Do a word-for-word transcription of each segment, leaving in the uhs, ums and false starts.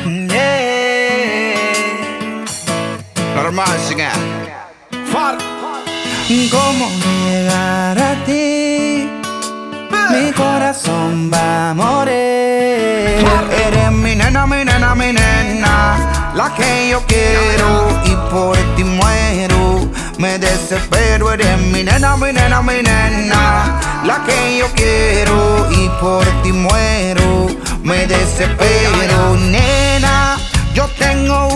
Normal, siga. Far. ¿Cómo llegar a ti? Mi corazón va a morir. Eres mi nena, mi nena, mi nena, la que yo quiero y por ti muero. Me desespero, eres mi nena, mi nena, mi nena, la que yo quiero y por ti muero. Me desespero, nena, yo tengo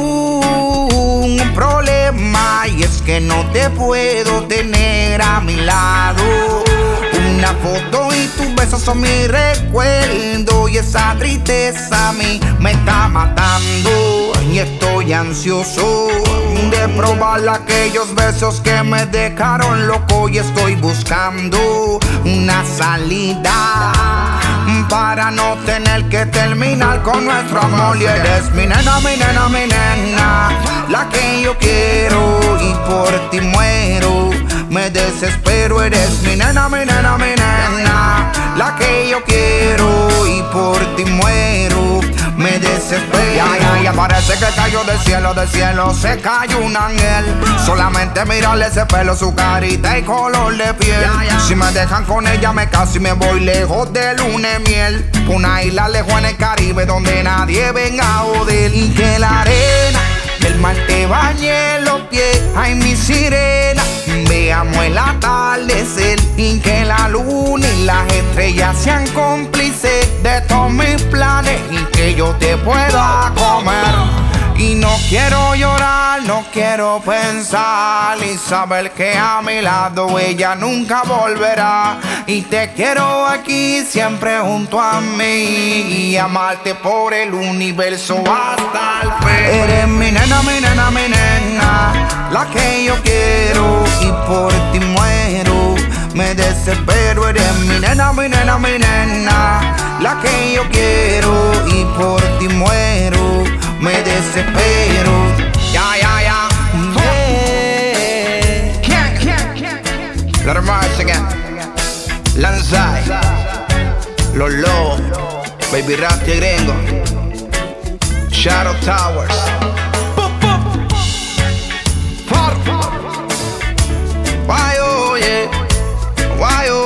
un problema y es que no te puedo tener a mi lado. Una foto y tus besos son mi recuerdo y esa tristeza a mí me está matando. Y estoy ansioso de probar aquellos besos que me dejaron loco y estoy buscando una salida para no tener que terminar con nuestro amor. Y eres mi nena, mi nena, mi nena, la que yo quiero y por ti muero. Me desespero, eres mi nena, mi nena, mi nena, la que yo quiero y por ti muero. Me desespero. Ya, ya, ya parece que cayó del cielo, del cielo se cayó un ángel. Solamente mirarle ese pelo, su carita y color de piel. Ya, ya. Si me dejan con ella me caso y me voy lejos de luna de miel. Una isla lejos en el Caribe donde nadie venga a joder. Y que la arena del mar te bañe los pies. Ay, mi sirena, veamos el atardecer y que la luna y las estrellas sean cómplices de todos mis planes y que yo te pueda comer. Y no quiero llorar, no quiero pensar y saber que a mi lado ella nunca volverá. Y te quiero aquí siempre junto a mí y amarte por el universo hasta el fin. Eres mi nena, mi nena, mi nena, la que yo quiero y por ti muero. Me desespero, eres mi nena, mi nena, mi nena, la que yo quiero y por ti muero. Me desespero. Ya, ya, ya. La hermosa again. Lanzai, Lolo, Baby Rasty Gringo, Shadow Towers. Why oh yeah, why oh